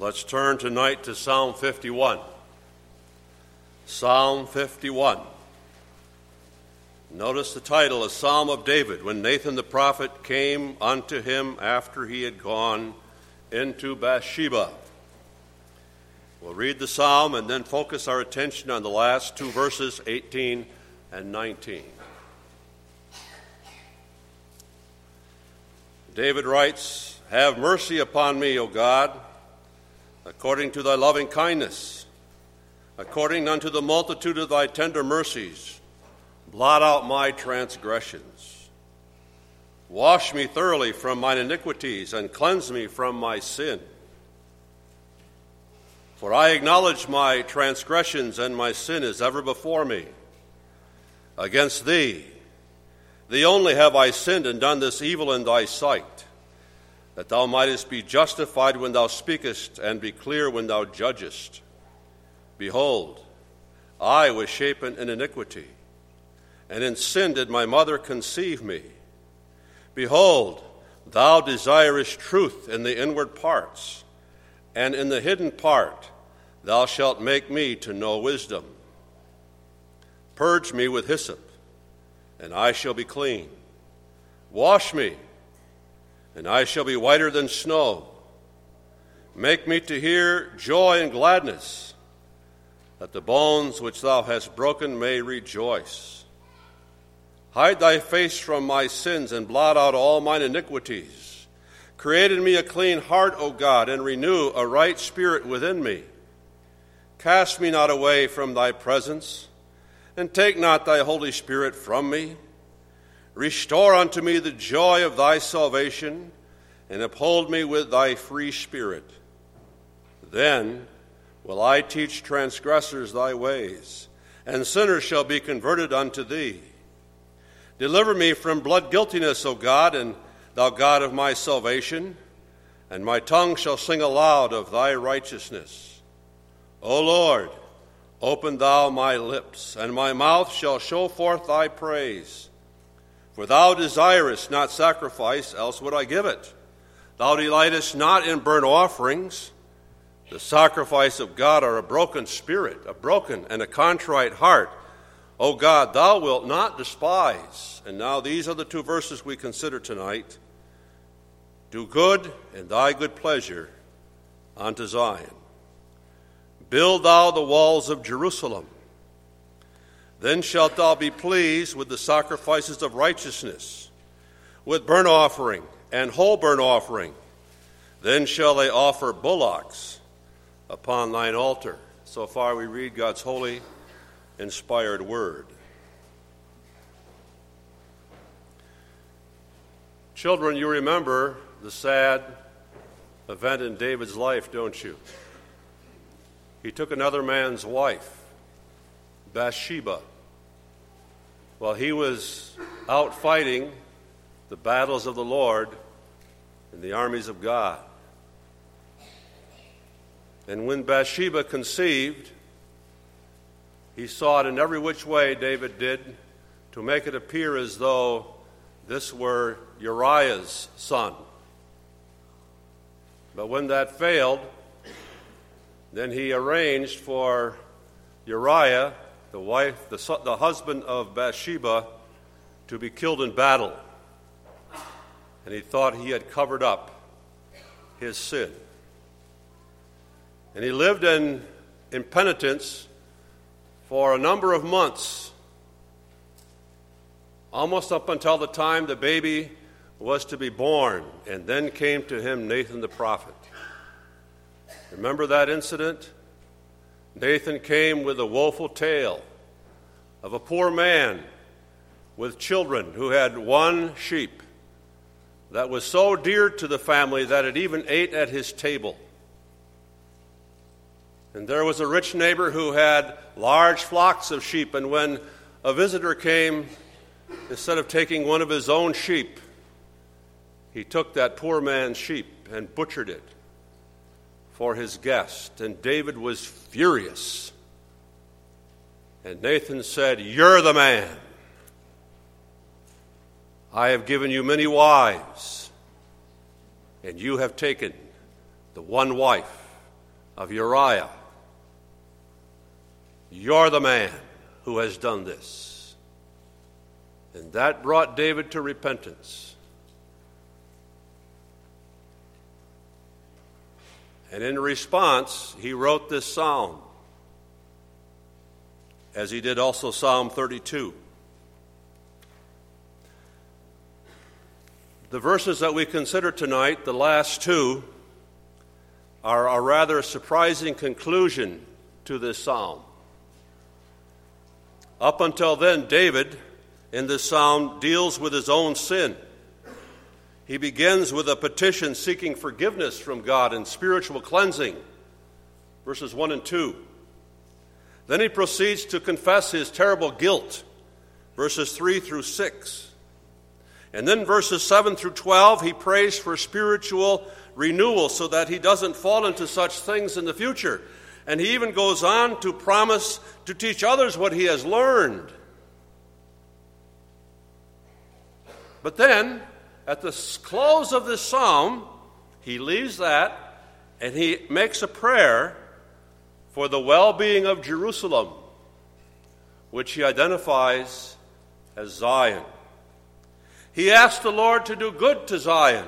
Let's turn tonight to Psalm 51. Psalm 51. Notice the title, A Psalm of David, when Nathan the prophet came unto him after he had gone into Bathsheba. We'll read the psalm and then focus our attention on the last two verses, 18 and 19. David writes, Have mercy upon me, O God, according to thy loving kindness, according unto the multitude of thy tender mercies, blot out my transgressions. Wash me thoroughly from mine iniquities, and cleanse me from my sin. For I acknowledge my transgressions, and my sin is ever before me. Against thee only have I sinned and done this evil in thy sight, that thou mightest be justified when thou speakest, and be clear when thou judgest. Behold, I was shapen in iniquity, and in sin did my mother conceive me. Behold, thou desirest truth in the inward parts, and in the hidden part thou shalt make me to know wisdom. Purge me with hyssop, and I shall be clean. Wash me, and I shall be whiter than snow. Make me to hear joy and gladness, that the bones which thou hast broken may rejoice. Hide thy face from my sins, and blot out all mine iniquities. Create in me a clean heart, O God, and renew a right spirit within me. Cast me not away from thy presence, and take not thy Holy Spirit from me. Restore unto me the joy of thy salvation, and uphold me with thy free spirit. Then will I teach transgressors thy ways, and sinners shall be converted unto thee. Deliver me from blood guiltiness, O God, and thou God of my salvation, and my tongue shall sing aloud of thy righteousness. O Lord, open thou my lips, and my mouth shall show forth thy praise. For thou desirest not sacrifice, else would I give it. Thou delightest not in burnt offerings. The sacrifice of God are a broken spirit, a broken and a contrite heart. O God, thou wilt not despise. And now these are the two verses we consider tonight. Do good in thy good pleasure unto Zion. Build thou the walls of Jerusalem. Then shalt thou be pleased with the sacrifices of righteousness, with burnt offering and whole burnt offering. Then shall they offer bullocks upon thine altar. So far we read God's holy, inspired word. Children, you remember the sad event in David's life, don't you? He took another man's wife, Bathsheba, while he was out fighting the battles of the Lord in the armies of God. And when Bathsheba conceived, he sought in every which way, David did, to make it appear as though this were Uriah's son. But when that failed, then he arranged for Uriah, the husband of Bathsheba, to be killed in battle. And he thought he had covered up his sin. And he lived in impenitence for a number of months, almost up until the time the baby was to be born. And then came to him Nathan the prophet. Remember that incident? Nathan came with a woeful tale of a poor man with children who had one sheep that was so dear to the family that it even ate at his table. And there was a rich neighbor who had large flocks of sheep, and when a visitor came, instead of taking one of his own sheep, he took that poor man's sheep and butchered it for his guest. And David was furious. And Nathan said, "You're the man. I have given you many wives, and you have taken the one wife of Uriah. You're the man who has done this. And that brought David to repentance. And in response, he wrote this psalm, as he did also Psalm 32. The verses that we consider tonight, the last two, are a rather surprising conclusion to this psalm. Up until then, David, in this psalm, deals with his own sin. He begins with a petition seeking forgiveness from God and spiritual cleansing, verses 1 and 2. Then he proceeds to confess his terrible guilt, verses 3 through 6. And then verses 7 through 12, he prays for spiritual renewal so that he doesn't fall into such things in the future. And he even goes on to promise to teach others what he has learned. But then, at the close of this psalm, he leaves that and he makes a prayer for the well-being of Jerusalem, which he identifies as Zion. He asked the Lord to do good to Zion.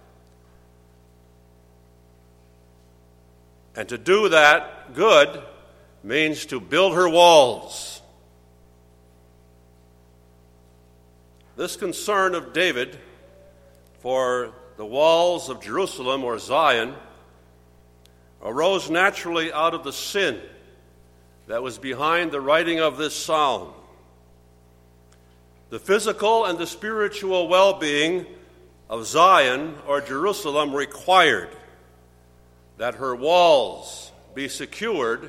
And to do that good means to build her walls. This concern of David for the walls of Jerusalem, or Zion, arose naturally out of the sin that was behind the writing of this psalm. The physical and the spiritual well-being of Zion, or Jerusalem, required that her walls be secured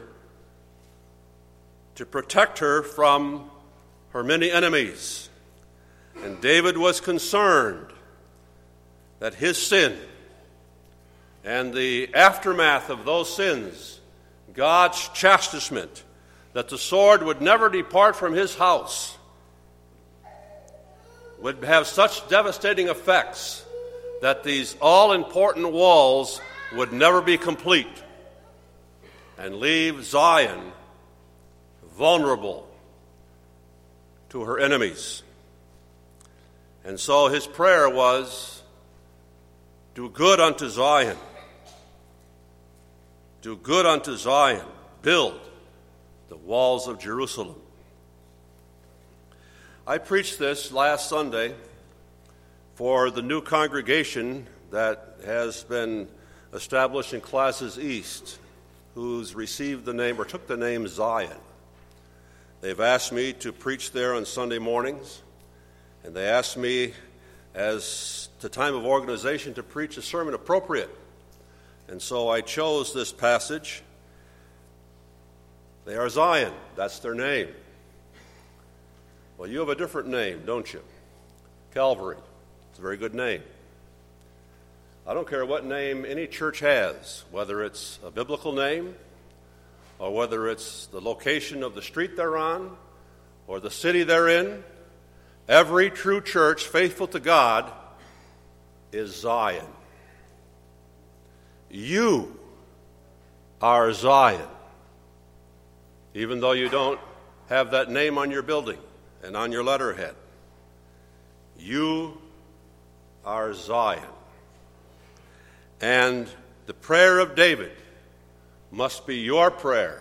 to protect her from her many enemies. And David was concerned that his sin and the aftermath of those sins, God's chastisement, that the sword would never depart from his house, would have such devastating effects that these all-important walls would never be complete and leave Zion vulnerable to her enemies. And so his prayer was, do good unto Zion. Do good unto Zion. Build the walls of Jerusalem. I preached this last Sunday for the new congregation that has been established in Classes East, who's received the name, or took the name, Zion. They've asked me to preach there on Sunday mornings, and they asked me, as the time of organization, to preach a sermon appropriate. And so I chose this passage. They are Zion. That's their name. Well, you have a different name, don't you? Calvary. It's a very good name. I don't care what name any church has, whether it's a biblical name, or whether it's the location of the street they're on, or the city they're in. Every true church faithful to God is Zion. You are Zion, even though you don't have that name on your building and on your letterhead. You are Zion. And the prayer of David must be your prayer.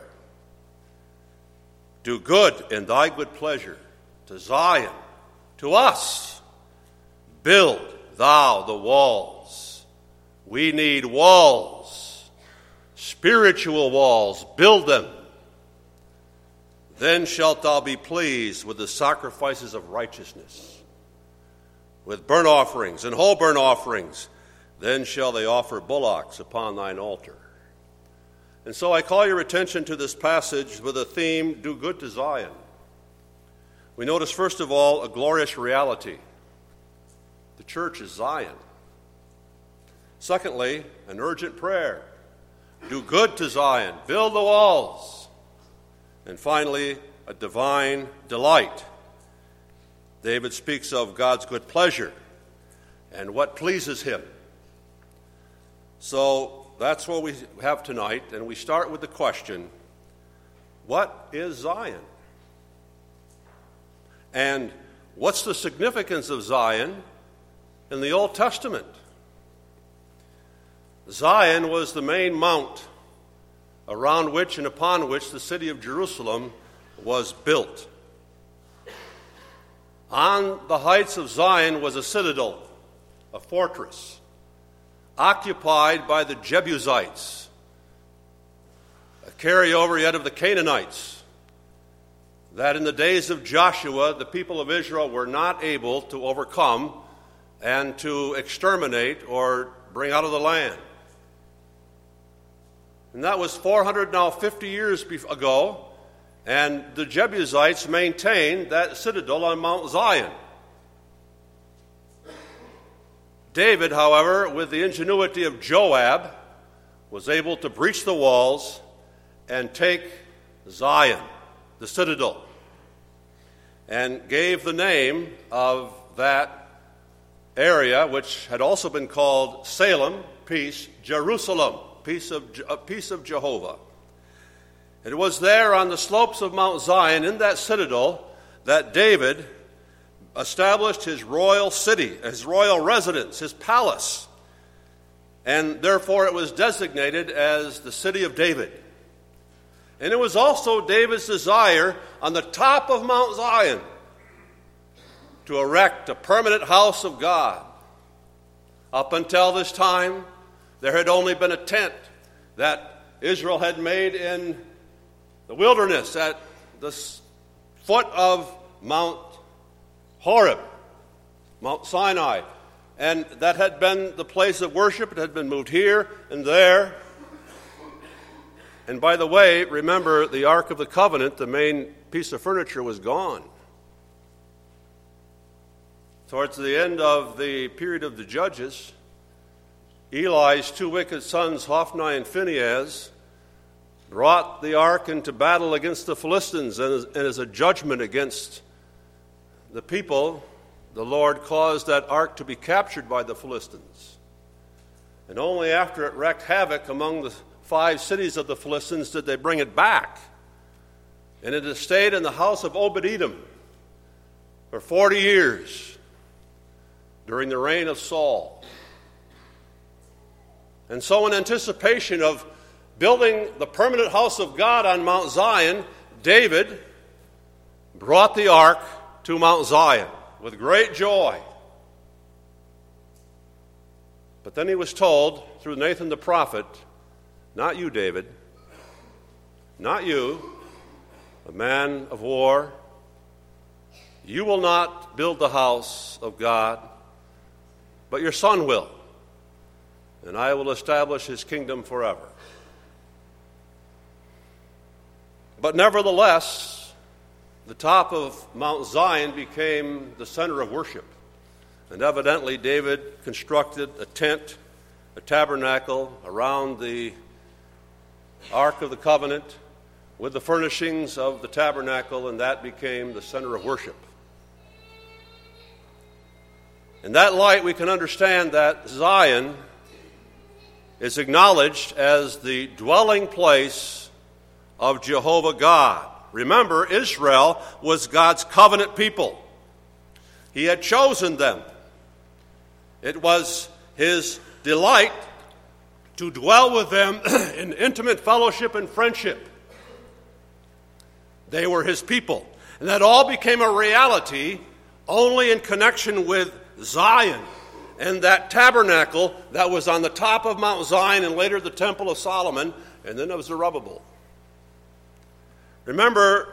Do good in thy good pleasure to Zion, to us. Build thou the walls. We need walls, spiritual walls. Build them. Then shalt thou be pleased with the sacrifices of righteousness, with burnt offerings and whole burnt offerings. Then shall they offer bullocks upon thine altar. And so I call your attention to this passage with a theme, do good to Zion. We notice, first of all, a glorious reality. The church is Zion. Secondly, an urgent prayer. Do good to Zion. Build the walls. And finally, a divine delight. David speaks of God's good pleasure and what pleases him. So that's what we have tonight, and we start with the question, what is Zion? And what's the significance of Zion in the Old Testament? Zion was the main mount around which and upon which the city of Jerusalem was built. On the heights of Zion was a citadel, a fortress, occupied by the Jebusites, a carryover yet of the Canaanites, that in the days of Joshua the people of Israel were not able to overcome and to exterminate or bring out of the land. And that was 450 years ago, and the Jebusites maintained that citadel on Mount Zion. David, however, with the ingenuity of Joab, was able to breach the walls and take Zion, the citadel, and gave the name of that area, which had also been called Salem, peace, Jerusalem, peace of Jehovah. It was there on the slopes of Mount Zion, in that citadel, that David established his royal city, his royal residence, his palace, and therefore it was designated as the city of David. And it was also David's desire on the top of Mount Zion to erect a permanent house of God. Up until this time, there had only been a tent that Israel had made in the wilderness at the foot of Mount Horeb, Mount Sinai. And that had been the place of worship. It had been moved here and there. And by the way, remember, the Ark of the Covenant, the main piece of furniture, was gone. Towards the end of the period of the Judges, Eli's two wicked sons, Hophni and Phinehas, brought the ark into battle against the Philistines, and as a judgment against the people, the Lord caused that ark to be captured by the Philistines. And only after it wreaked havoc among the 5 cities of the Philistines did they bring it back. And it has stayed in the house of Obed-Edom for 40 years during the reign of Saul. And so in anticipation of building the permanent house of God on Mount Zion, David brought the ark to Mount Zion with great joy. But then he was told through Nathan the prophet, not you, David, not you, a man of war, you will not build the house of God, but your son will, and I will establish his kingdom forever. But nevertheless, the top of Mount Zion became the center of worship. And evidently David constructed a tent, a tabernacle around the Ark of the Covenant with the furnishings of the tabernacle, and that became the center of worship. In that light, we can understand that Zion is acknowledged as the dwelling place of Jehovah God. Remember, Israel was God's covenant people. He had chosen them. It was his delight to dwell with them in intimate fellowship and friendship. They were his people. And that all became a reality only in connection with Zion and that tabernacle that was on the top of Mount Zion and later the Temple of Solomon, and then it was Zerubbabel. Remember,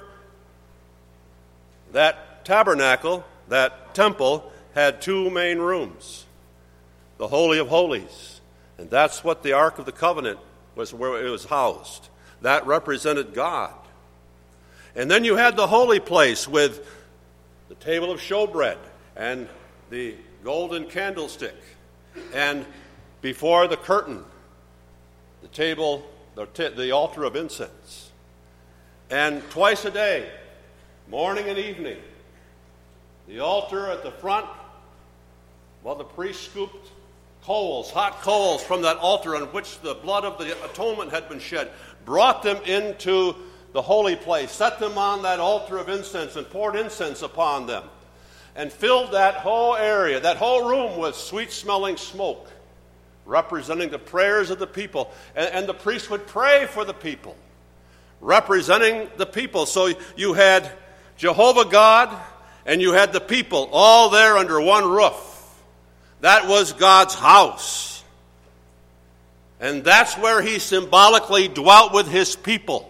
that tabernacle, that temple, had 2 main rooms. The Holy of Holies, and that's what the Ark of the Covenant was, where it was housed. That represented God. And then you had the holy place with the table of showbread and the golden candlestick, and before the curtain, the table, the altar of incense. And twice a day, morning and evening, the altar at the front, while the priest scooped coals, hot coals from that altar on which the blood of the atonement had been shed, brought them into the holy place, set them on that altar of incense and poured incense upon them, and filled that whole area, that whole room with sweet-smelling smoke, representing the prayers of the people. And the priest would pray for the people, representing the people. So you had Jehovah God and you had the people all there under one roof. That was God's house. And that's where he symbolically dwelt with his people.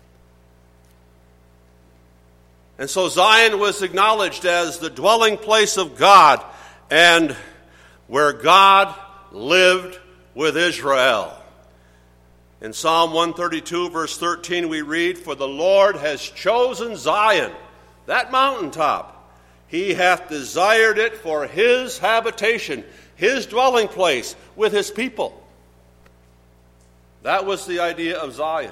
And so Zion was acknowledged as the dwelling place of God and where God lived with Israel. In Psalm 132, verse 13, we read, "For the Lord has chosen Zion, that mountaintop. He hath desired it for his habitation," his dwelling place with his people. That was the idea of Zion.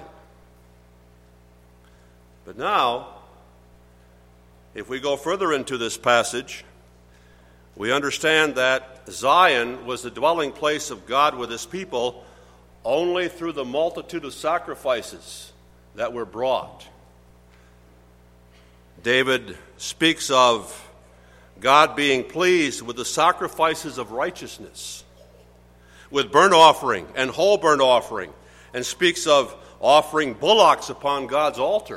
But now, if we go further into this passage, we understand that Zion was the dwelling place of God with his people only through the multitude of sacrifices that were brought. David speaks of God being pleased with the sacrifices of righteousness, with burnt offering and whole burnt offering, and speaks of offering bullocks upon God's altar.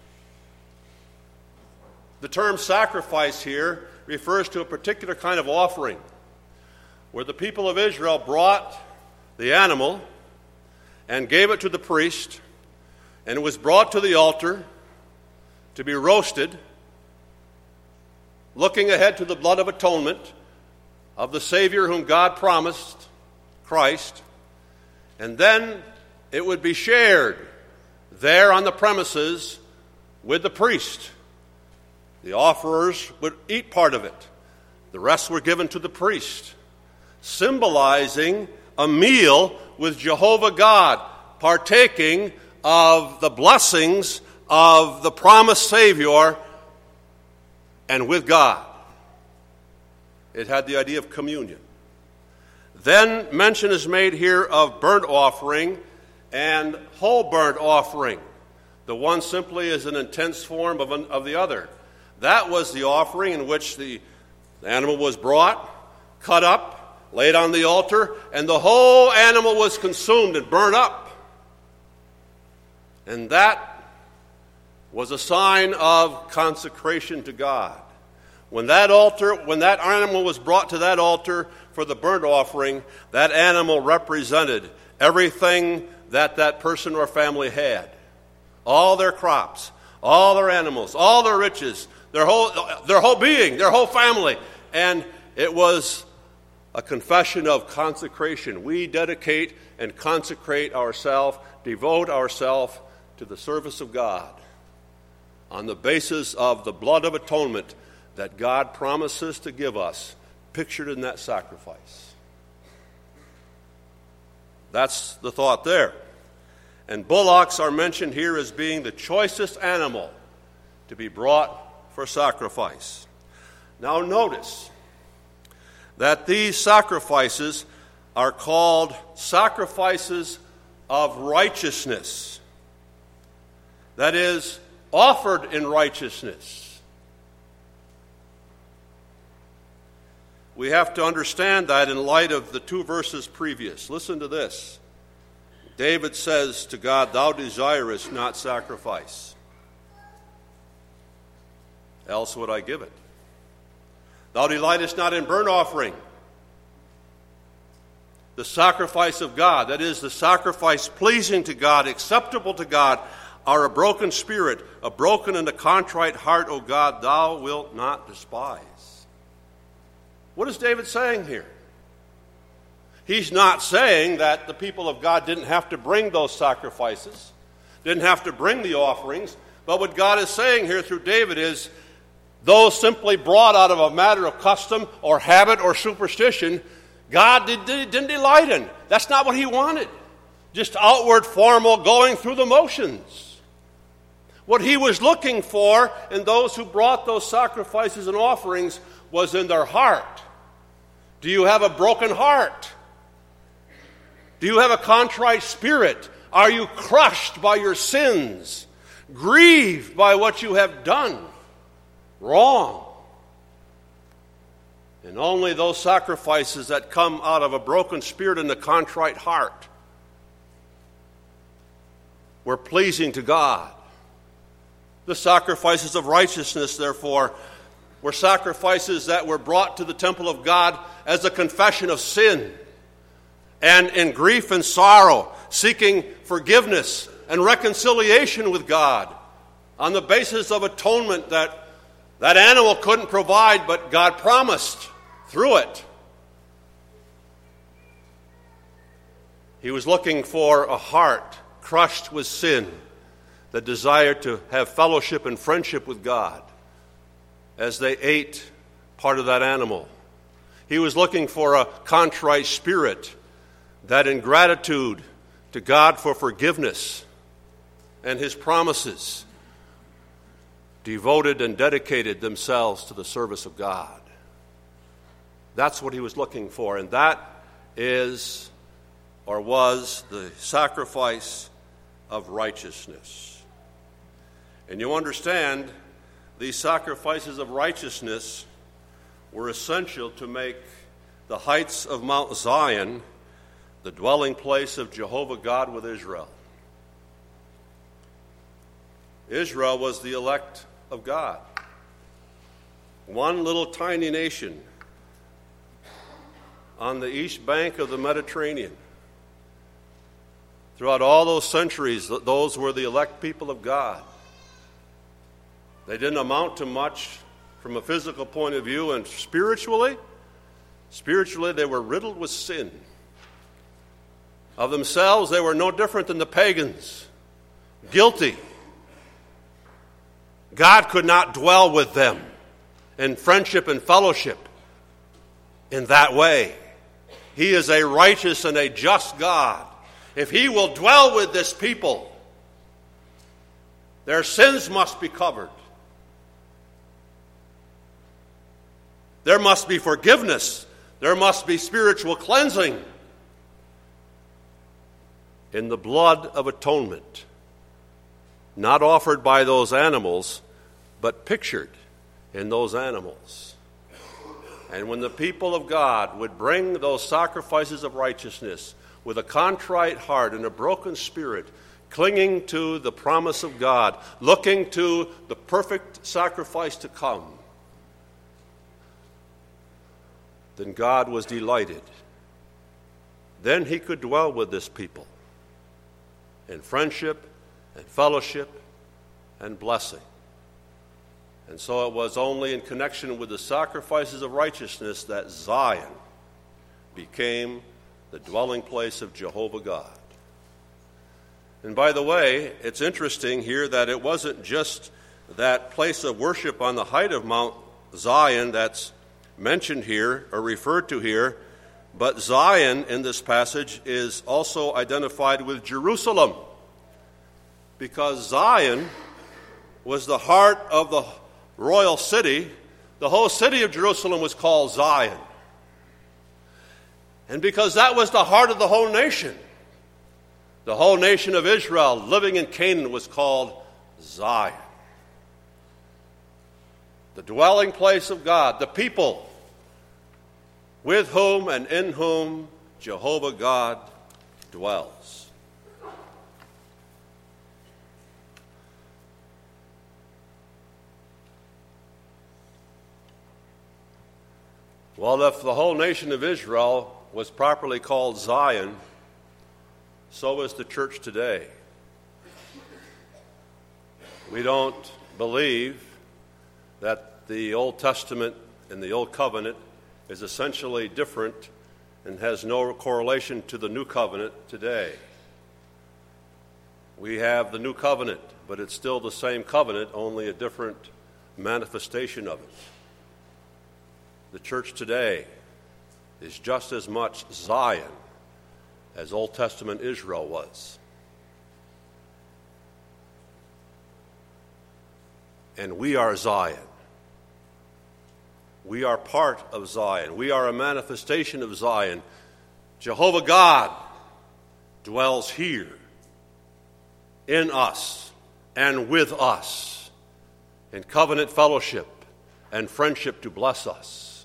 The term sacrifice here refers to a particular kind of offering where the people of Israel brought the animal and gave it to the priest, and it was brought to the altar to be roasted, looking ahead to the blood of atonement of the Savior whom God promised, Christ, and then it would be shared there on the premises with the priest. The offerers would eat part of it. The rest were given to the priest, symbolizing a meal with Jehovah God, partaking of the blessings of the promised Savior and with God. It had the idea of communion. Then mention is made here of burnt offering and whole burnt offering. The one simply is an intense form of the other. That was the offering in which the animal was brought, cut up, laid on the altar, and the whole animal was consumed and burnt up. And that was a sign of consecration to God. When that animal was brought to that altar for the burnt offering, that animal represented everything that person or family had. All their crops, all their animals, all their riches, their whole being, their whole family. And it was a confession of consecration. We dedicate and consecrate ourselves, devote ourselves to the service of God on the basis of the blood of atonement that God promises to give us, pictured in that sacrifice. That's the thought there. And bullocks are mentioned here as being the choicest animal to be brought for sacrifice. Now notice that these sacrifices are called sacrifices of righteousness. That is, offered in righteousness. We have to understand that in light of the two verses previous. Listen to this. David says to God, "Thou desirest not sacrifice, else would I give it. Thou delightest not in burnt offering." The sacrifice of God, that is, the sacrifice pleasing to God, acceptable to God, are a broken spirit, a broken and a contrite heart, O God, thou wilt not despise. What is David saying here? He's not saying that the people of God didn't have to bring those sacrifices, didn't have to bring the offerings, but what God is saying here through David is, those simply brought out of a matter of custom or habit or superstition, God didn't delight in. That's not what he wanted. Just outward, formal, going through the motions. What he was looking for in those who brought those sacrifices and offerings was in their heart. Do you have a broken heart? Do you have a contrite spirit? Are you crushed by your sins? Grieved by what you have done wrong? And only those sacrifices that come out of a broken spirit and a contrite heart were pleasing to God. The sacrifices of righteousness, therefore, were sacrifices that were brought to the temple of God as a confession of sin, and in grief and sorrow, seeking forgiveness and reconciliation with God on the basis of atonement that animal couldn't provide, but God promised through it. He was looking for a heart crushed with sin that desired to have fellowship and friendship with God as they ate part of that animal. He was looking for a contrite spirit that in gratitude to God for forgiveness and his promises devoted and dedicated themselves to the service of God. That's what he was looking for, and that is or was the sacrifice of righteousness. And you understand, these sacrifices of righteousness were essential to make the heights of Mount Zion the dwelling place of Jehovah God with Israel. Israel was the elect of God. One little tiny nation on the east bank of the Mediterranean. Throughout all those centuries, those were the elect people of God. They didn't amount to much from a physical point of view, and spiritually they were riddled with sin. Of themselves, they were no different than the pagans, guilty. God could not dwell with them in friendship and fellowship in that way. He is a righteous and a just God. If he will dwell with this people, their sins must be covered. There must be forgiveness. There must be spiritual cleansing in the blood of atonement, not offered by those animals, but pictured in those animals. And when the people of God would bring those sacrifices of righteousness with a contrite heart and a broken spirit, clinging to the promise of God, looking to the perfect sacrifice to come, then God was delighted. Then he could dwell with this people in friendship and fellowship and blessing. And so it was only in connection with the sacrifices of righteousness that Zion became the dwelling place of Jehovah God. And by the way, it's interesting here that it wasn't just that place of worship on the height of Mount Zion that's mentioned here or referred to here, but Zion in this passage is also identified with Jerusalem, because Zion was the heart of the royal city. The whole city of Jerusalem was called Zion. And because that was the heart of the whole nation of Israel living in Canaan was called Zion. The dwelling place of God, the people with whom and in whom Jehovah God dwells. Well, if the whole nation of Israel was properly called Zion, so is the church today. We don't believe that the Old Testament and the Old Covenant is essentially different and has no correlation to the New Covenant today. We have the New Covenant, but it's still the same covenant, only a different manifestation of it. The church today is just as much Zion as Old Testament Israel was. And we are Zion. We are part of Zion. We are a manifestation of Zion. Jehovah God dwells here in us and with us in covenant fellowship and friendship to bless us.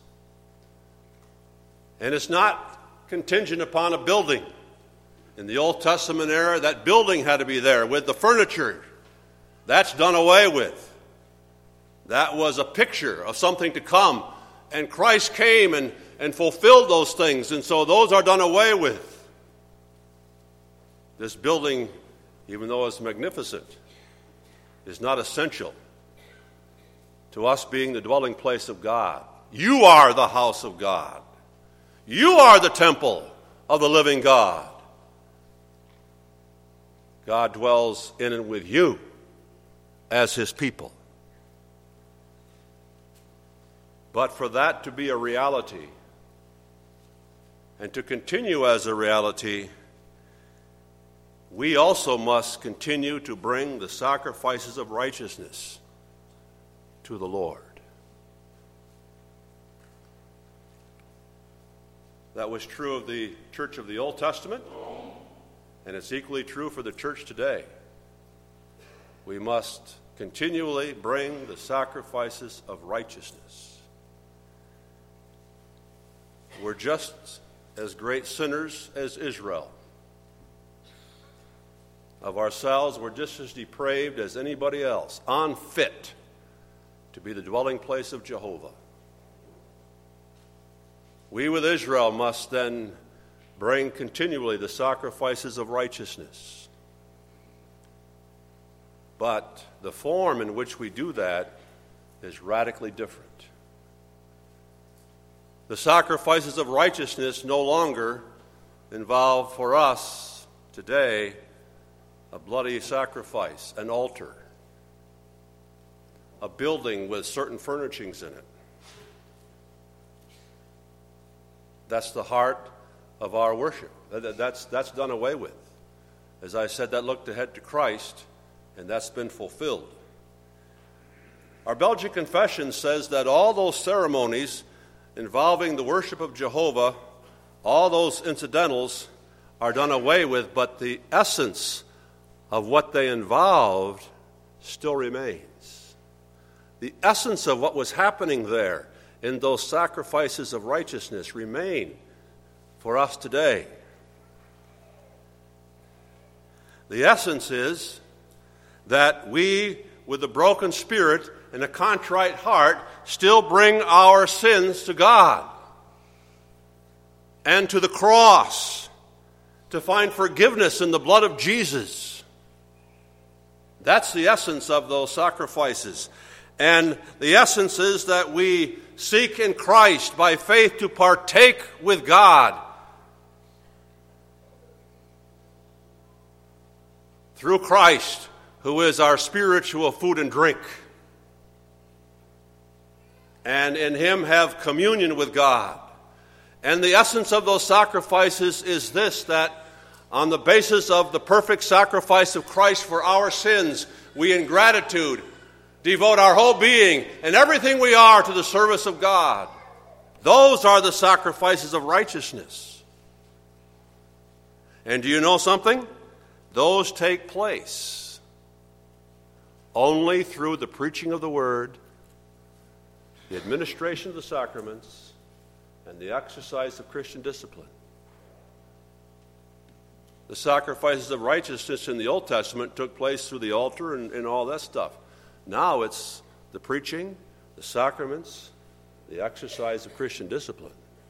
And it's not contingent upon a building. In the Old Testament era, that building had to be there with the furniture. That's done away with. That was a picture of something to come. And Christ came and fulfilled those things, and so those are done away with. This building, even though it's magnificent, is not essential to us being the dwelling place of God. You are the house of God. You are the temple of the living God. God dwells in and with you as his people. But for that to be a reality and to continue as a reality, we also must continue to bring the sacrifices of righteousness to the Lord. That was true of the church of the Old Testament, and it's equally true for the church today. We must continually bring the sacrifices of righteousness. We're just as great sinners as Israel. Of ourselves, we're just as depraved as anybody else, unfit to be the dwelling place of Jehovah. We with Israel must then bring continually the sacrifices of righteousness. But the form in which we do that is radically different. The sacrifices of righteousness no longer involve for us today a bloody sacrifice, an altar, a building with certain furnishings in it. That's the heart of our worship. That's done away with. As I said, that looked ahead to Christ, and that's been fulfilled. Our Belgian Confession says that all those ceremonies involving the worship of Jehovah, all those incidentals are done away with, but the essence of what they involved still remains. The essence of what was happening there in those sacrifices of righteousness remain for us today. The essence is that we, with a broken spirit and a contrite heart, still bring our sins to God and to the cross to find forgiveness in the blood of Jesus. That's the essence of those sacrifices. And the essence is that we seek in Christ by faith to partake with God through Christ, who is our spiritual food and drink. And in him have communion with God. And the essence of those sacrifices is this, that on the basis of the perfect sacrifice of Christ for our sins, we in gratitude devote our whole being and everything we are to the service of God. Those are the sacrifices of righteousness. And do you know something? Those take place only through the preaching of the Word, the administration of the sacraments, and the exercise of Christian discipline. The sacrifices of righteousness in the Old Testament took place through the altar and all that stuff. Now it's the preaching, the sacraments, the exercise of Christian discipline.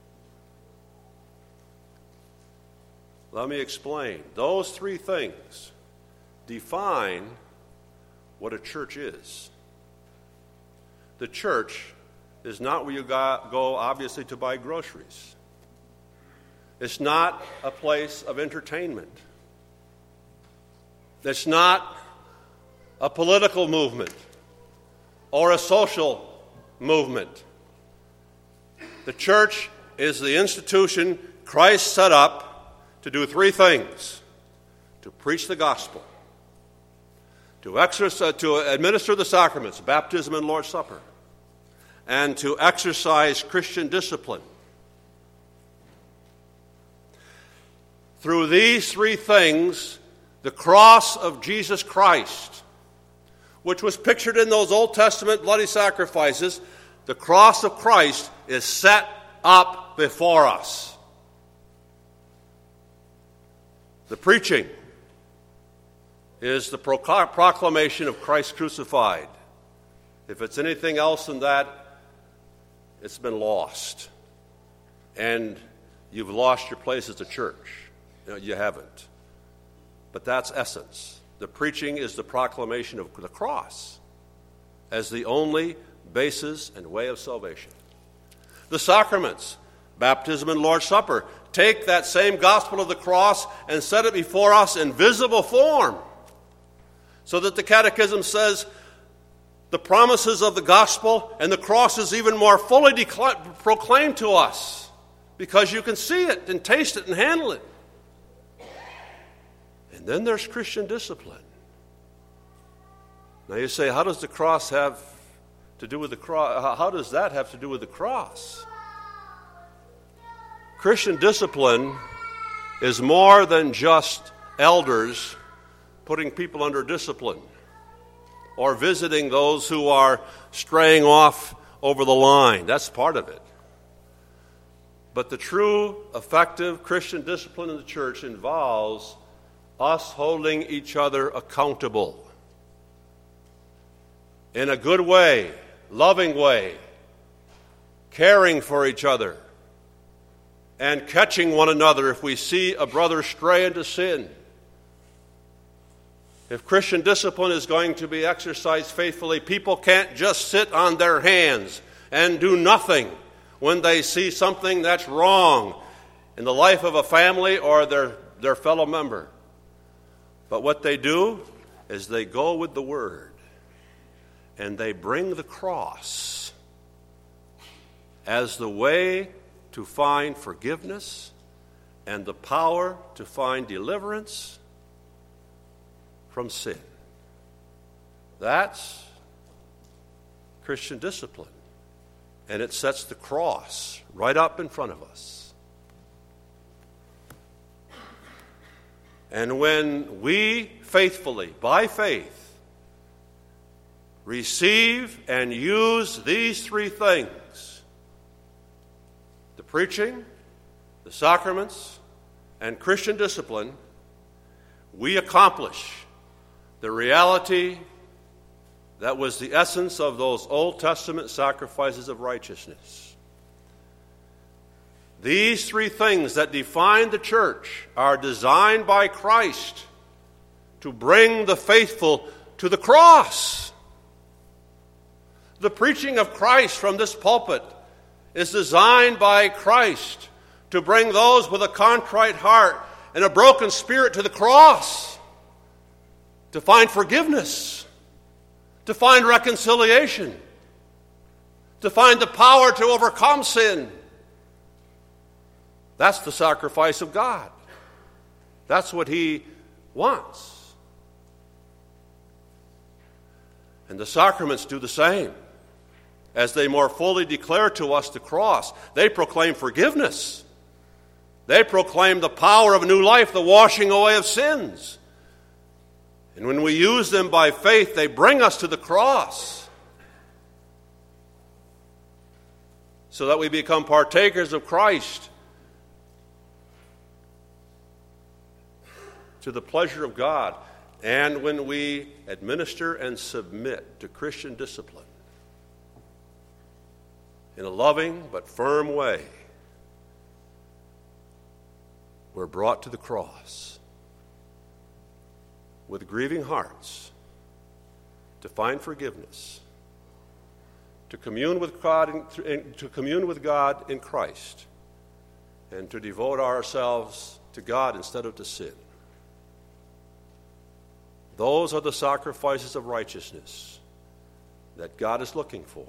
Let me explain. Those three things define what a church is. The church is not where you go, obviously, to buy groceries. It's not a place of entertainment. It's not a political movement or a social movement. The church is the institution Christ set up to do three things: to preach the gospel, to administer the sacraments, baptism and Lord's Supper, and to exercise Christian discipline. through these three things, the cross of Jesus Christ, which was pictured in those Old Testament bloody sacrifices, the cross of Christ is set up before us. The preaching is the proclamation of Christ crucified. If it's anything else than that, it's been lost. And you've lost your place as a church. No, you haven't. But that's essence. The preaching is the proclamation of the cross as the only basis and way of salvation. The sacraments, baptism and Lord's Supper, take that same gospel of the cross and set it before us in visible form, so that the Catechism says the promises of the gospel and the cross is even more fully proclaimed to us, because you can see it and taste it and handle it. And then there's Christian discipline. Now you say, how does the cross have to do with the cross? How does that have to do with the cross? Christian discipline is more than just elders putting people under discipline or visiting those who are straying off over the line. That's part of it. But the true, effective Christian discipline in the church involves us holding each other accountable in a good way, loving way, caring for each other, and catching one another if we see a brother stray into sin. If Christian discipline is going to be exercised faithfully, people can't just sit on their hands and do nothing when they see something that's wrong in the life of a family or their fellow member. But what they do is they go with the Word and they bring the cross as the way to find forgiveness and the power to find deliverance from sin. That's Christian discipline. And it sets the cross right up in front of us. And when we faithfully, by faith, receive and use these three things, the preaching, the sacraments, and Christian discipline, we accomplish the reality that was the essence of those Old Testament sacrifices of righteousness. These three things that define the church are designed by Christ to bring the faithful to the cross. The preaching of Christ from this pulpit is designed by Christ to bring those with a contrite heart and a broken spirit to the cross, to find forgiveness, to find reconciliation, to find the power to overcome sin. That's the sacrifice of God. That's what He wants. And the sacraments do the same. As they more fully declare to us the cross, they proclaim forgiveness. They proclaim the power of a new life, the washing away of sins. And when we use them by faith, they bring us to the cross so that we become partakers of Christ to the pleasure of God. And when we administer and submit to Christian discipline in a loving but firm way, we're brought to the cross with grieving hearts to find forgiveness, to commune with God in Christ, and to devote ourselves to God instead of to sin. Those are the sacrifices of righteousness that God is looking for.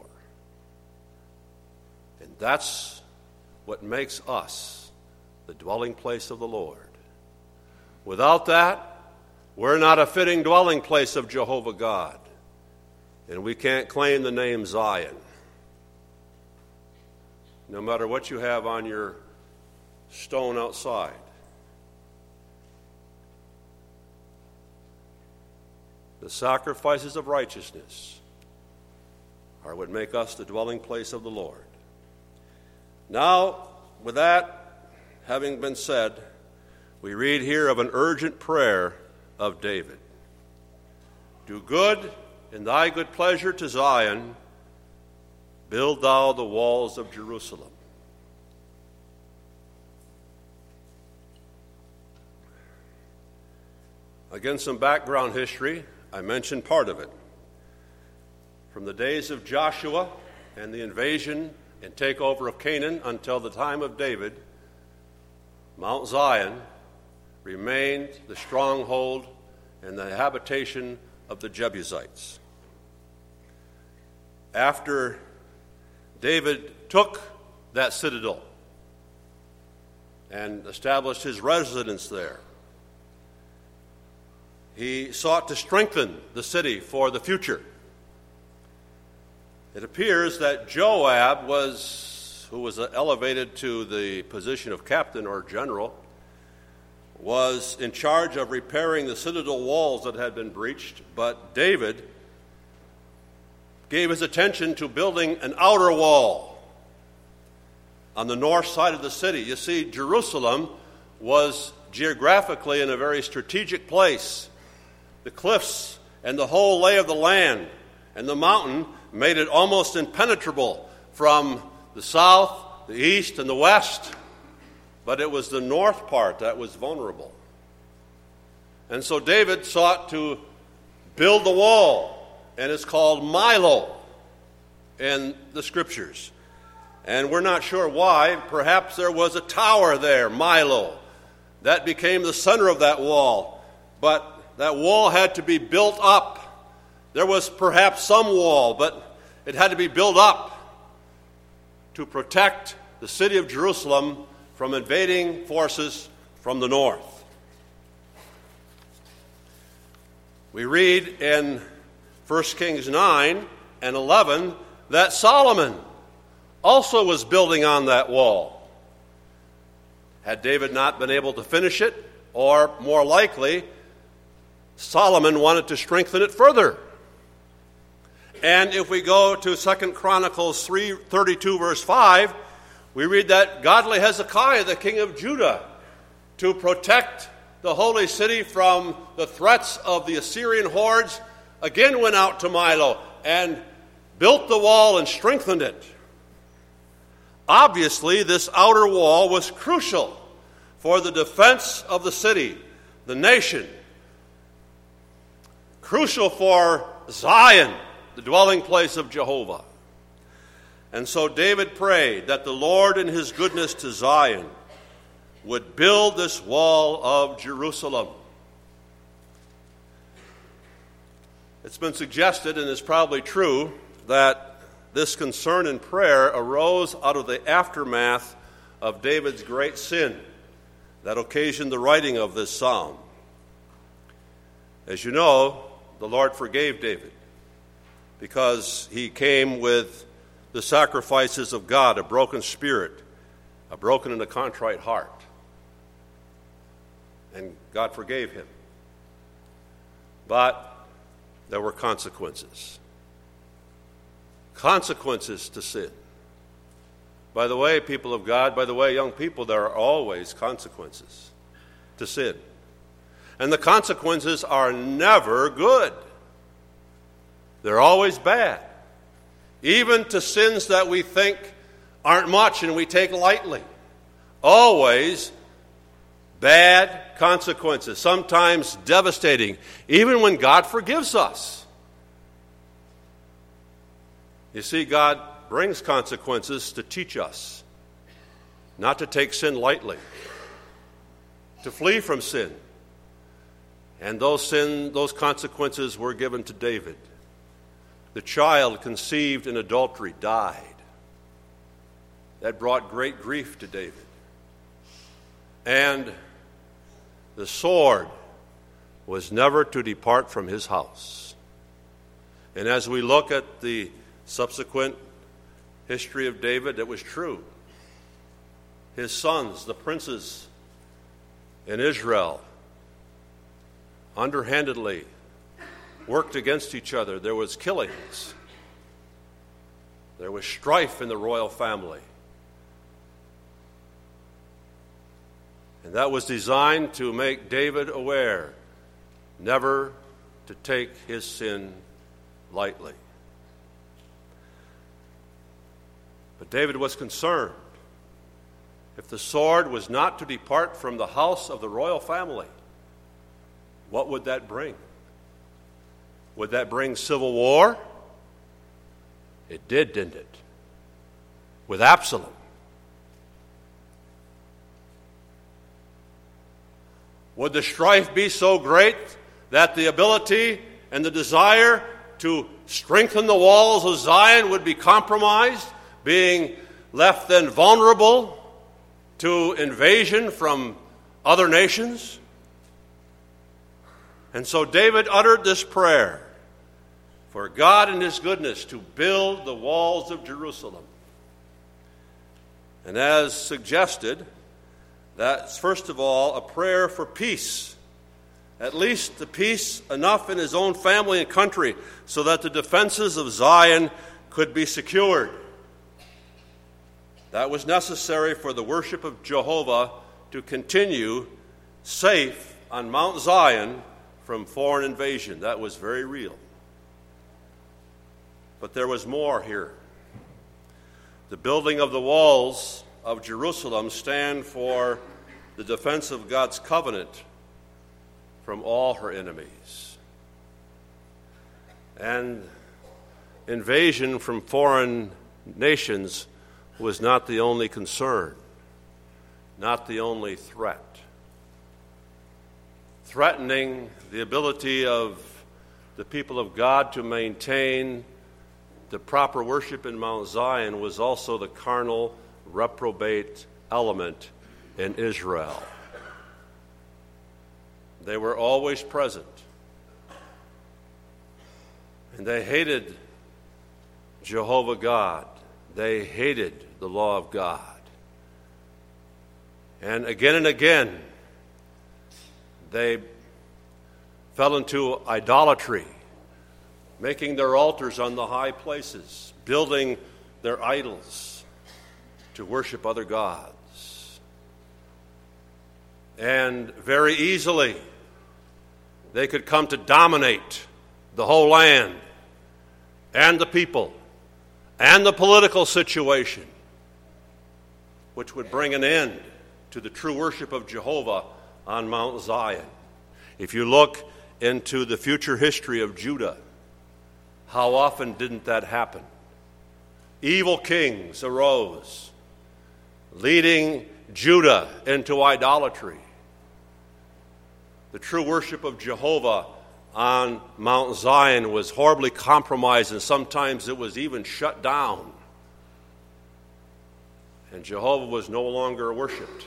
And that's what makes us the dwelling place of the Lord. Without that, we're not a fitting dwelling place of Jehovah God. And we can't claim the name Zion. No matter what you have on your stone outside. The sacrifices of righteousness are what make us the dwelling place of the Lord. Now, with that having been said, we read here of an urgent prayer of David. Do good in thy good pleasure to Zion, build thou the walls of Jerusalem. Again, some background history. I mentioned part of it. From the days of Joshua and the invasion and takeover of Canaan until the time of David, Mount Zion remained the stronghold and the habitation of the Jebusites. After David took that citadel and established his residence there, he sought to strengthen the city for the future. It appears that Joab who was elevated to the position of captain or general, was in charge of repairing the citadel walls that had been breached, but David gave his attention to building an outer wall on the north side of the city. You see, Jerusalem was geographically in a very strategic place. The cliffs and the whole lay of the land and the mountain made it almost impenetrable from the south, the east, and the west. But it was the north part that was vulnerable. And so David sought to build the wall, and it's called Milo in the Scriptures. And we're not sure why. Perhaps there was a tower there, Milo. That became the center of that wall. But that wall had to be built up. There was perhaps some wall, but it had to be built up to protect the city of Jerusalem from invading forces from the north. We read in 1 Kings 9 and 11 that Solomon also was building on that wall. Had David not been able to finish it, or more likely, Solomon wanted to strengthen it further. And if we go to 2 Chronicles 3:32, verse 5, we read that godly Hezekiah, the king of Judah, to protect the holy city from the threats of the Assyrian hordes, again went out to Milo and built the wall and strengthened it. Obviously, this outer wall was crucial for the defense of the city, the nation. Crucial for Zion, the dwelling place of Jehovah. And so David prayed that the Lord in his goodness to Zion would build this wall of Jerusalem. It's been suggested, and is probably true, that this concern and prayer arose out of the aftermath of David's great sin that occasioned the writing of this psalm. As you know, the Lord forgave David because he came with the sacrifices of God, a broken spirit, a broken and a contrite heart. And God forgave him. But there were consequences. Consequences to sin. By the way, people of God, by the way, young people, there are always consequences to sin. And the consequences are never good. They're always bad. Even to sins that we think aren't much and we take lightly. Always bad consequences, sometimes devastating, even when God forgives us. You see, God brings consequences to teach us not to take sin lightly, to flee from sin. And those consequences were given to David. The child conceived in adultery died. That brought great grief to David. And the sword was never to depart from his house. And as we look at the subsequent history of David, it was true. His sons, the princes in Israel, underhandedly worked against each other. There was killings. There was strife in the royal family. And that was designed to make David aware never to take his sin lightly. But David was concerned. If the sword was not to depart from the house of the royal family, what would that bring? Would that bring civil war? It did, didn't it? With Absalom. Would the strife be so great that the ability and the desire to strengthen the walls of Zion would be compromised, being left then vulnerable to invasion from other nations? And so David uttered this prayer for God in his goodness to build the walls of Jerusalem. And as suggested, that's first of all a prayer for peace, at least the peace enough in his own family and country so that the defenses of Zion could be secured. That was necessary for the worship of Jehovah to continue safe on Mount Zion from foreign invasion. That was very real. But there was more here. The building of the walls of Jerusalem stand for the defense of God's covenant from all her enemies. And invasion from foreign nations was not the only concern, not the only threat. Threatening the ability of the people of God to maintain the proper worship in Mount Zion was also the carnal, reprobate element in Israel. They were always present. And they hated Jehovah God. They hated the law of God. And again, they fell into idolatry, making their altars on the high places, building their idols to worship other gods. And very easily, they could come to dominate the whole land and the people and the political situation, which would bring an end to the true worship of Jehovah on Mount Zion. If you look into the future history of Judah, how often didn't that happen? Evil kings arose, leading Judah into idolatry. The true worship of Jehovah on Mount Zion was horribly compromised, and sometimes it was even shut down. And Jehovah was no longer worshipped.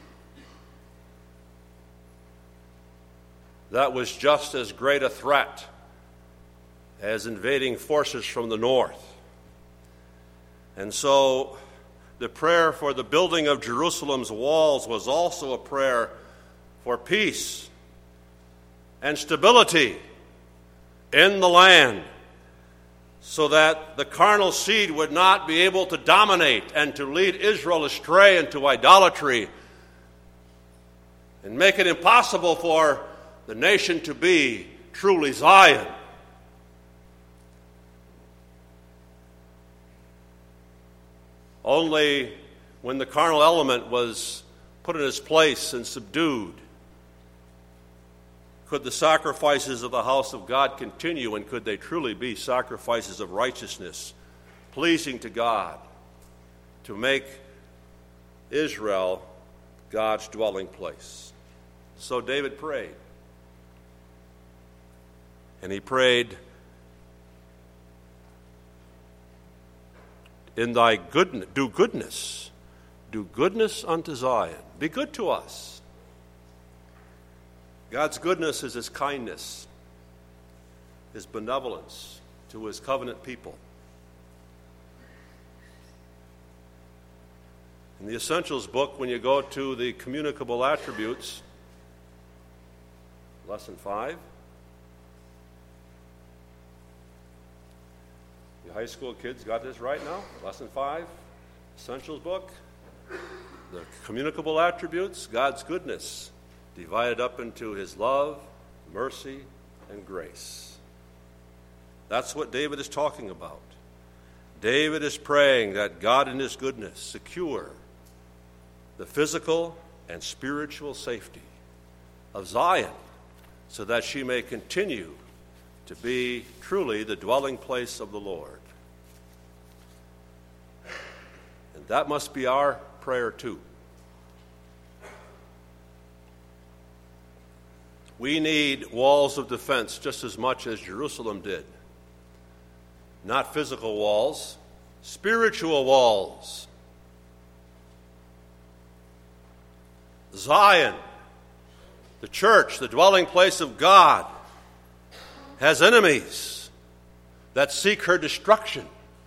That was just as great a threat as invading forces from the north. And so the prayer for the building of Jerusalem's walls was also a prayer for peace and stability in the land, so that the carnal seed would not be able to dominate and to lead Israel astray into idolatry and make it impossible for the nation to be truly Zion. Only when the carnal element was put in its place and subdued could the sacrifices of the house of God continue, and could they truly be sacrifices of righteousness, pleasing to God, to make Israel God's dwelling place. So David prayed. And he prayed, in thy goodness, do goodness unto Zion. Be good to us. God's goodness is his kindness, his benevolence to his covenant people. In the Essentials book, when you go to the communicable attributes, lesson 5, You high school kids got this right now? Lesson 5, Essentials book. The communicable attributes, God's goodness, divided up into his love, mercy, and grace. That's what David is talking about. David is praying that God in his goodness secure the physical and spiritual safety of Zion so that she may continue to be truly the dwelling place of the Lord. And that must be our prayer too. We need walls of defense just as much as Jerusalem did. Not physical walls, spiritual walls. Zion, the church, the dwelling place of God, has enemies that seek her destruction,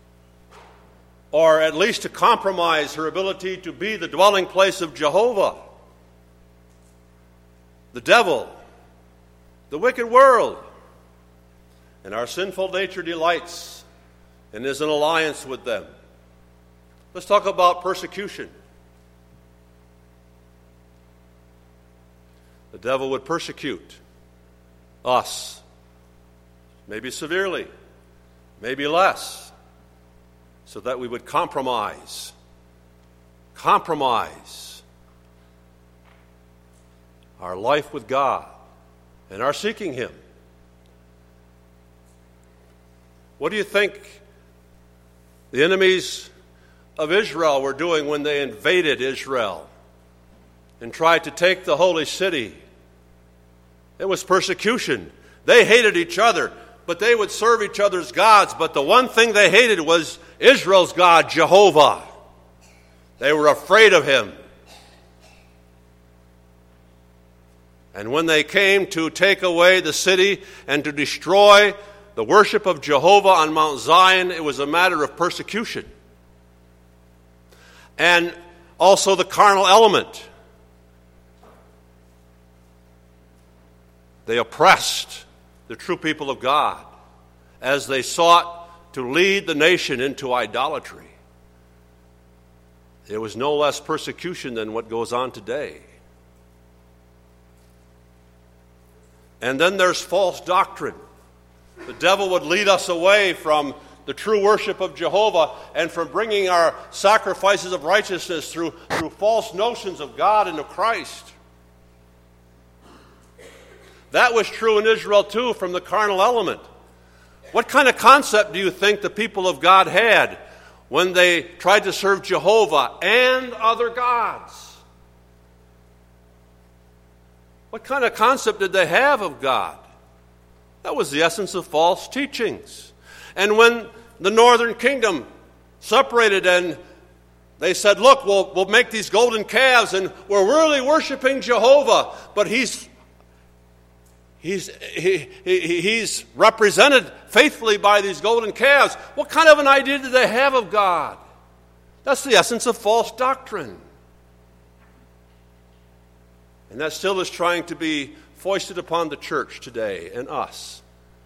or at least to compromise her ability to be the dwelling place of Jehovah. The devil, the wicked world, and our sinful nature delights and is in alliance with them. Let's talk about persecution. The devil would persecute us, maybe severely, maybe less, so that we would compromise our life with God and our seeking him. What do you think the enemies of Israel were doing when they invaded Israel and tried to take the holy city? It was persecution. They hated each other, but they would serve each other's gods. But the one thing they hated was Israel's God, Jehovah. They were afraid of him. And when they came to take away the city and to destroy the worship of Jehovah on Mount Zion, it was a matter of persecution. And also the carnal element. They oppressed the true people of God as they sought to lead the nation into idolatry. It was no less persecution than what goes on today. And then there's false doctrine. The devil would lead us away from the true worship of Jehovah and from bringing our sacrifices of righteousness through false notions of God and of Christ. That was true in Israel too, from the carnal element. What kind of concept do you think the people of God had when they tried to serve Jehovah and other gods? What kind of concept did they have of God? That was the essence of false teachings. And when the northern kingdom separated and they said, look, we'll make these golden calves and we're really worshiping Jehovah, but he's represented faithfully by these golden calves. What kind of an idea did they have of God? That's the essence of false doctrine. And that still is trying to be foisted upon the church today and us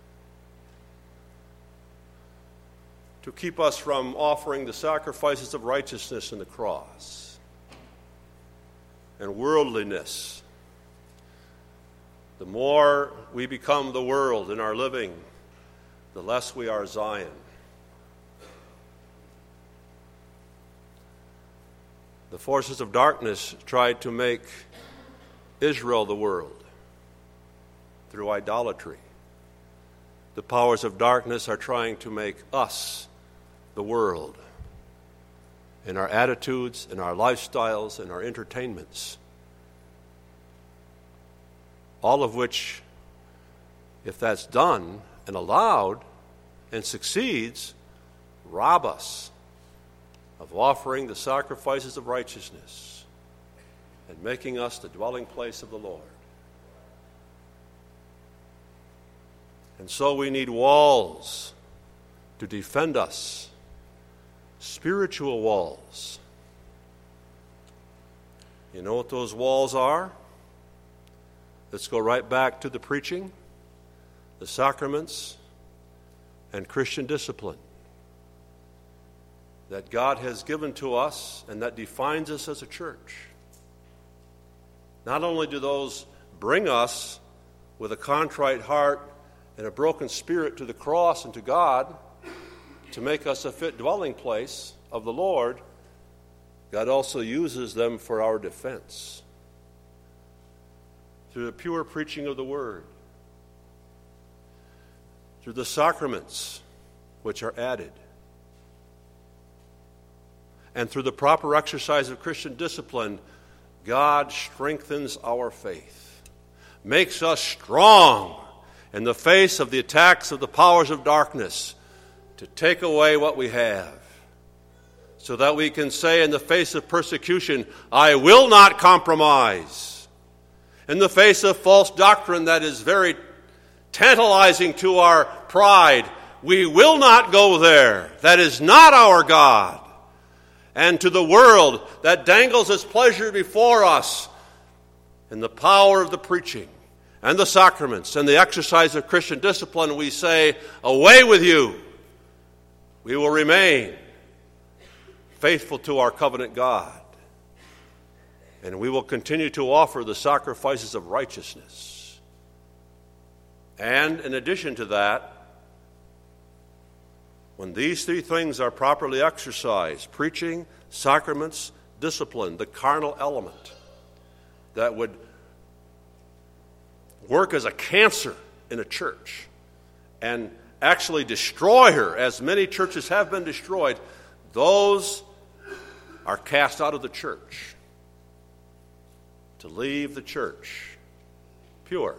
to keep us from offering the sacrifices of righteousness and the cross and worldliness. The more we become the world in our living, the less we are Zion. The forces of darkness tried to make Israel the world through idolatry. The powers of darkness are trying to make us the world in our attitudes, in our lifestyles, in our entertainments. All of which, if that's done and allowed and succeeds, rob us of offering the sacrifices of righteousness and making us the dwelling place of the Lord. And so we need walls to defend us, spiritual walls. You know what those walls are? Let's go right back to the preaching, the sacraments, and Christian discipline. that God has given to us and that defines us as a church. Not only do those bring us with a contrite heart and a broken spirit to the cross and to God to make us a fit dwelling place of the Lord, God also uses them for our defense through the pure preaching of the Word, through the sacraments which are added, and through the proper exercise of Christian discipline. God strengthens our faith, makes us strong in the face of the attacks of the powers of darkness to take away what we have, so that we can say in the face of persecution, I will not compromise. In the face of false doctrine that is very tantalizing to our pride, we will not go there. That is not our God. And to the world that dangles its pleasure before us, in the power of the preaching and the sacraments and the exercise of Christian discipline, we say, away with you. We will remain faithful to our covenant God, and we will continue to offer the sacrifices of righteousness. And in addition to that, when these three things are properly exercised, preaching, sacraments, discipline, the carnal element that would work as a cancer in a church and actually destroy her, as many churches have been destroyed, those are cast out of the church to leave the church pure.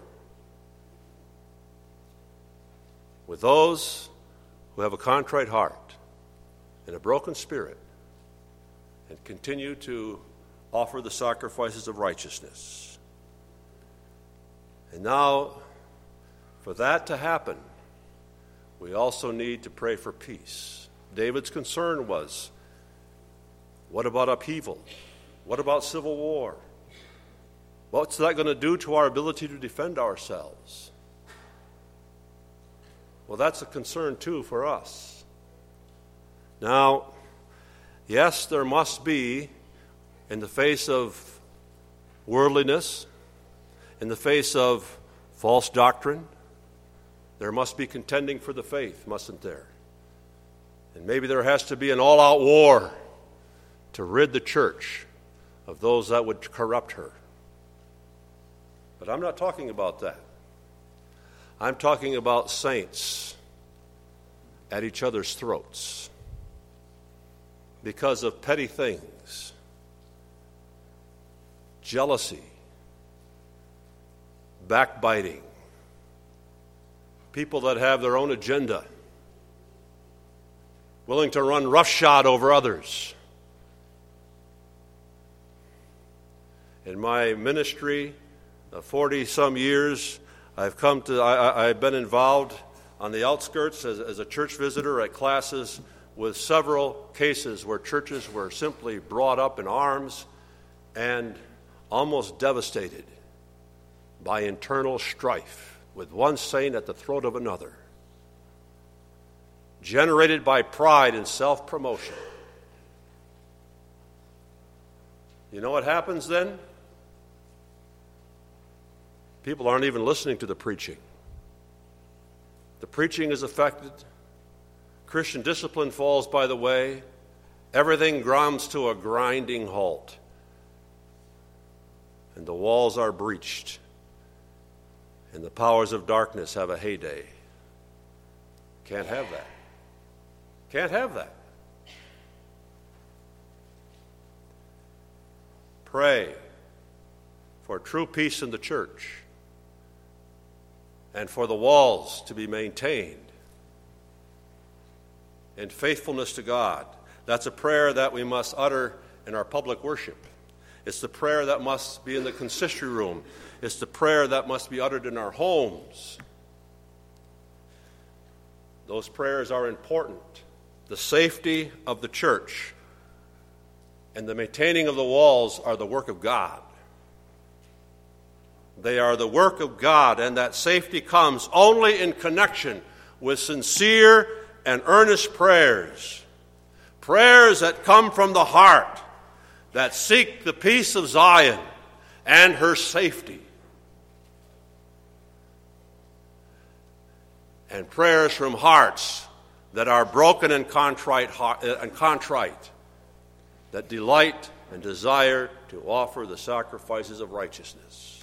With those who have a contrite heart and a broken spirit and continue to offer the sacrifices of righteousness. And now, for that to happen, we also need to pray for peace. David's concern was, what about upheaval? What about civil war? What's that going to do to our ability to defend ourselves? Well, that's a concern too for us. Now, yes, there must be, in the face of worldliness, in the face of false doctrine, there must be contending for the faith, mustn't there? And maybe there has to be an all-out war to rid the church of those that would corrupt her. But I'm not talking about that. I'm talking about saints at each other's throats because of petty things, jealousy, backbiting, people that have their own agenda, willing to run roughshod over others. In my ministry of 40-some years, I've been involved on the outskirts as a church visitor at classes with several cases where churches were simply brought up in arms and almost devastated by internal strife, with one saint at the throat of another, generated by pride and self-promotion. You know what happens then? People aren't even listening to the preaching. The preaching is affected. Christian discipline falls by the way. Everything grounds to a grinding halt. And the walls are breached. And the powers of darkness have a heyday. Can't have that. Can't have that. Pray for true peace in the church and for the walls to be maintained in faithfulness to God. That's a prayer that we must utter in our public worship. It's the prayer that must be in the consistory room. It's the prayer that must be uttered in our homes. Those prayers are important. The safety of the church and the maintaining of the walls are the work of God. They are the work of God, and that safety comes only in connection with sincere and earnest prayers. prayers that come from the heart, that seek the peace of Zion and her safety. And prayers from hearts that are broken and contrite, that delight and desire to offer the sacrifices of righteousness.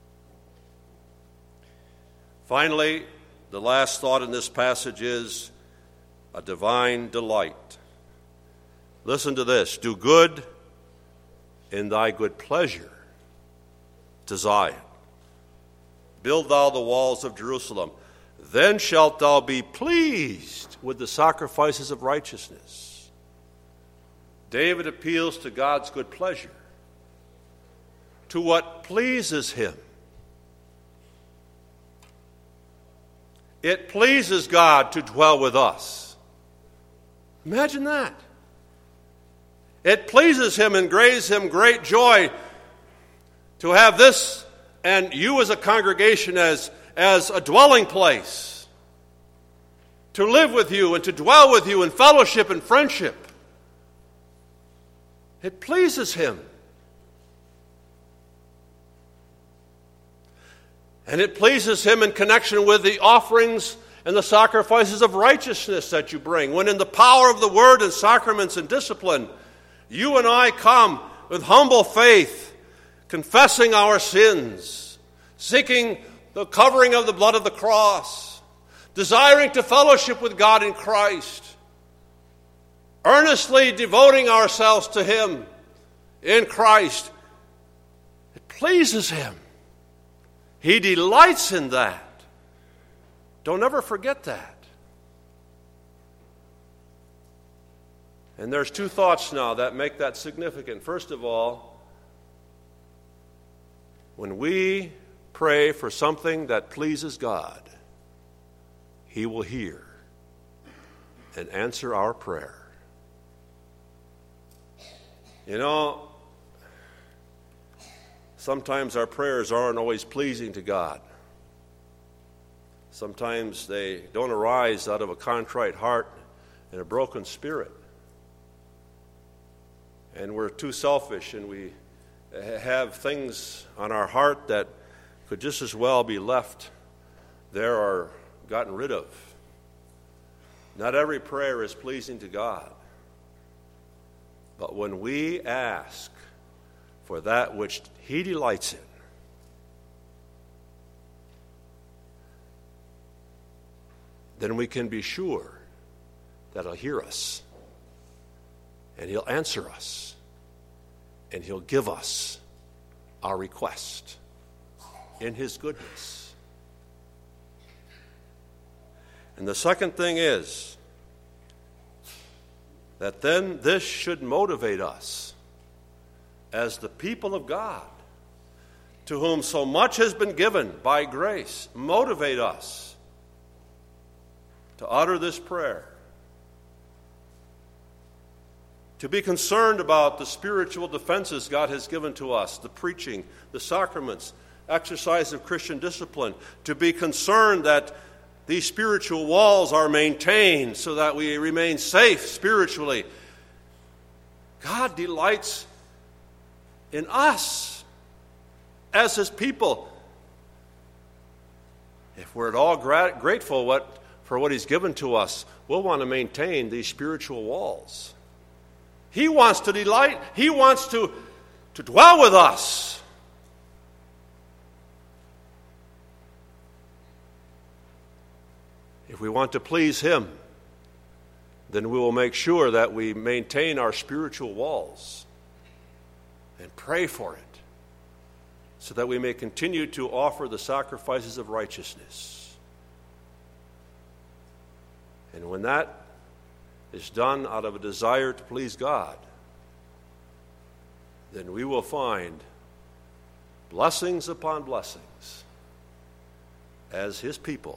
Finally, the last thought in this passage is a divine delight. Listen to this. Do good in thy good pleasure to Zion. Build thou the walls of Jerusalem. Then shalt thou be pleased with the sacrifices of righteousness. David appeals to God's good pleasure, to what pleases him. It pleases God to dwell with us. Imagine that. It pleases him and grieves him great joy to have this and you as a congregation as a dwelling place, to live with you and to dwell with you in fellowship and friendship. It pleases him. And it pleases him in connection with the offerings and the sacrifices of righteousness that you bring, when in the power of the word and sacraments and discipline, you and I come with humble faith, confessing our sins, seeking the covering of the blood of the cross, desiring to fellowship with God in Christ, earnestly devoting ourselves to him in Christ. It pleases him. He delights in that. Don't ever forget that. And there's two thoughts now that make that significant. First of all, when we pray for something that pleases God, he will hear and answer our prayer. You know, sometimes our prayers aren't always pleasing to God. Sometimes they don't arise out of a contrite heart and a broken spirit. And we're too selfish, and we have things on our heart that could just as well be left there or gotten rid of. Not every prayer is pleasing to God. But when we ask for that which he delights in, then we can be sure that he'll hear us, and he'll answer us, and he'll give us our request in his goodness. And the second thing is that then this should motivate us as the people of God, to whom so much has been given by grace, motivate us to utter this prayer, to be concerned about the spiritual defenses God has given to us, the preaching, the sacraments, exercise of Christian discipline, to be concerned that these spiritual walls are maintained so that we remain safe spiritually. God delights in us as his people. If we're at all grateful for what he's given to us, we'll want to maintain these spiritual walls. He wants to delight. He wants to dwell with us. If we want to please him, then we will make sure that we maintain our spiritual walls and pray for it, so that we may continue to offer the sacrifices of righteousness. And when that is done out of a desire to please God, then we will find blessings upon blessings as his people,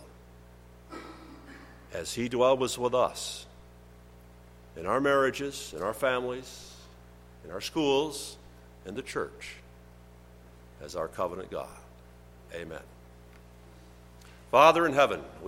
as he dwells with us in our marriages, in our families, in our schools, in the church, as our covenant God. Amen. Father in heaven,